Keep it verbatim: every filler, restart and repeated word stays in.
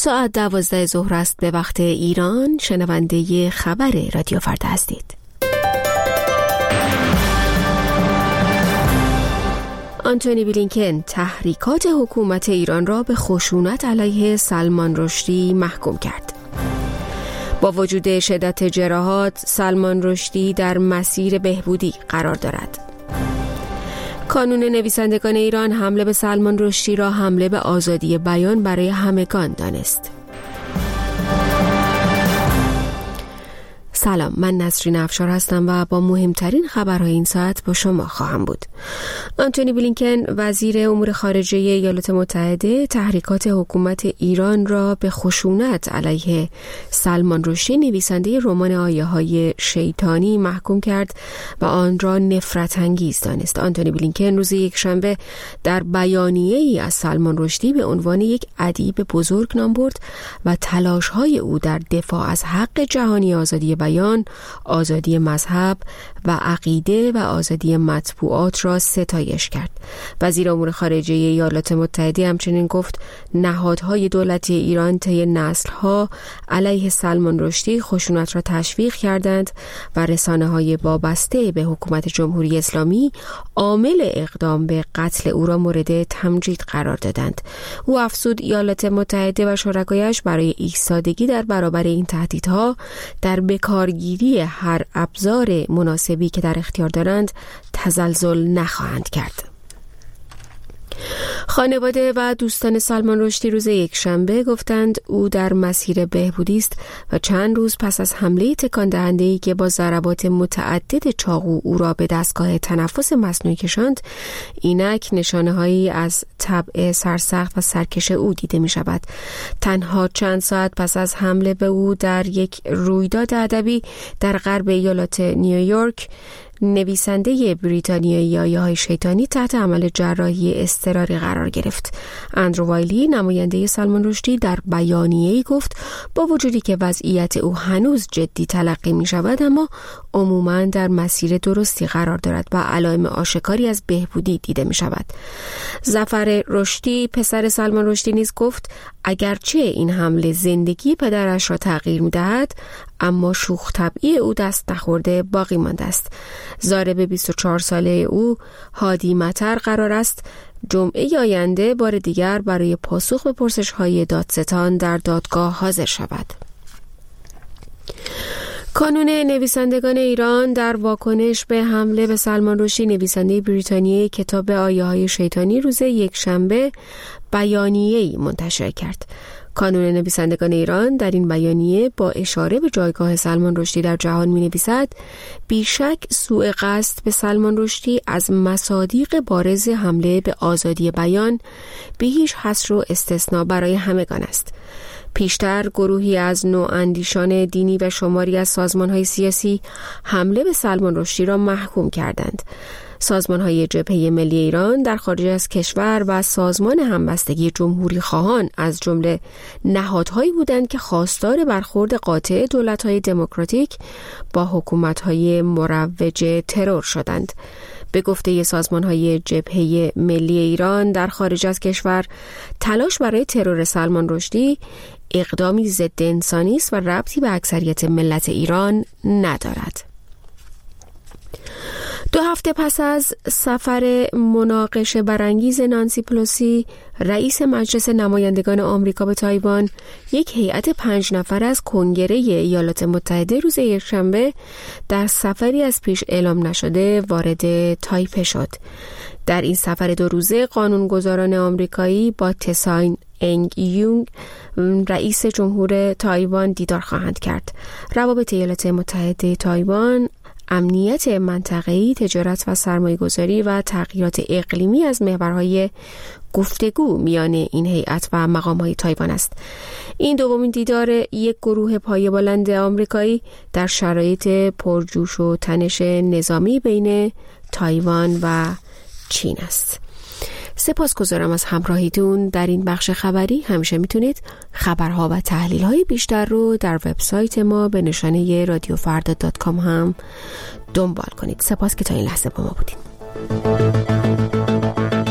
ساعت دوازده ظهر است به وقت ایران. شنونده خبر رادیو فردا هستید. آنتونی بلینکن تحریکات حکومت ایران را به خشونت علیه سلمان رشدی محکوم کرد. با وجود شدت جراحات، سلمان رشدی در مسیر بهبودی قرار دارد. کانون نویسندگان ایران حمله به سلمان رشدی را حمله به آزادی بیان برای همگان دانست. سلام، من نسرین افشار هستم و با مهمترین خبرهای این ساعت با شما خواهم بود. آنتونی بلینکن وزیر امور خارجه ایالات متحده تحریکات حکومت ایران را به خشونت علیه سلمان رشدی نویسنده رمان آیه‌های شیطانی محکوم کرد و آن را نفرت انگیز دانست. آنتونی بلینکن روز یکشنبه در بیانیه‌ای از سلمان رشدی به عنوان یک ادیب بزرگ نام برد و تلاش‌های او در دفاع از حق جهانی آزادی بیان، آزادی مذهب و عقیده و آزادی مطبوعات را ستایش کرد. وزیر امور خارجه ایالات متحده همچنین گفت نهادهای دولتی ایران طی نسل‌ها علیه سلمان رشدی خشونت را تشویق کردند و رسانه‌های وابسته به حکومت جمهوری اسلامی عامل اقدام به قتل او را مورد تمجید قرار دادند. او افزود ایالات متحده و شرکایش برای ایستادگی در برابر این تهدیدها در بکارگیری هر ابزار مناسبی که در اختیار دارند تزلزل نخواهند کرد. خانواده و دوستان سلمان رشدی روز یکشنبه گفتند او در مسیر بهبودی است و چند روز پس از حمله تکان دهنده‌ای که با ضربات متعدد چاقو او را به دستگاه تنفس مصنوعی کشاند، اینک نشانه‌هایی از طبع سرسخت و سرکش او دیده می‌شود. تنها چند ساعت پس از حمله به او در یک رویداد ادبی در غرب ایالات نیویورک، نویسنده بریتانیایی آیه‌های شیطانی تحت عمل جراحی اضطراری قرار گرفت. اندرو وایلی نماینده سلمان رشدی در بیانیه‌ای گفت با وجودی که وضعیت او هنوز جدی تلقی می شود، اما عموماً در مسیر درستی قرار دارد و علائم آشکاری از بهبودی دیده می شود. ظفر رشدی پسر سلمان رشدی نیز گفت اگرچه این حمله زندگی پدرش را تغییر می دهد، اما شوخ طبعی او دست نخورده باقی مانده است. ضارب بیست و چهار ساله او هادی مطر قرار است جمعه آینده بار دیگر برای پاسخ به پرسش‌های دادستان در دادگاه حاضر شود. کانون نویسندگان ایران در واکنش به حمله به سلمان رشدی نویسنده بریتانیایی کتاب آیه‌های شیطانی روز یکشنبه بیانیه‌ای منتشر کرد. کانون نویسندگان ایران در این بیانیه با اشاره به جایگاه سلمان رشدی در جهان می نویسد بیشک سوء قصد به سلمان رشدی از مصادیق بارز حمله به آزادی بیان به هیچ حصر و استثناء برای همگان است. پیشتر گروهی از نواندیشان دینی و شماری از سازمان‌های سیاسی حمله به سلمان رشدی را محکوم کردند. سازمان‌های جبهه ملی ایران در خارج از کشور و سازمان همبستگی جمهوری خواهان از جمله نهادهایی بودند که خواستار برخورد قاطع دولت‌های دموکراتیک با حکومت‌های مروج ترور شدند. به گفته سازمان‌های جبهه ملی ایران در خارج از کشور، تلاش برای ترور سلمان رشدی اقدامی ضد انسانی است و ربطی به اکثریت ملت ایران ندارد. دو هفته پس از سفر مناقشه برانگیز نانسی پلوسی رئیس مجلس نمایندگان آمریکا به تایوان، یک هیئت پنج نفر از کنگره ایالات متحده روز یکشنبه در سفری از پیش اعلام نشده وارد تایپه شد. در این سفر دو روزه قانونگذاران آمریکایی با تساین انگ یونگ رئیس جمهور تایوان دیدار خواهند کرد. روابط ایالات متحده تایوان، امنیت منطقه‌ای، تجارت و سرمایه‌گذاری و تغییرات اقلیمی از محورهای گفتگو میان این هیئت و مقام‌های تایوان است. این دومین دیدار یک گروه پایه بلند آمریکایی در شرایط پرجوش و تنش نظامی بین تایوان و چین است. سپاسگزارم از همراهیتون در این بخش خبری. همیشه میتونید خبرها و تحلیل‌های بیشتر رو در وبسایت ما به نشانه رادیو فردا دات کام هم دنبال کنید. سپاس که تا این لحظه با ما بودید.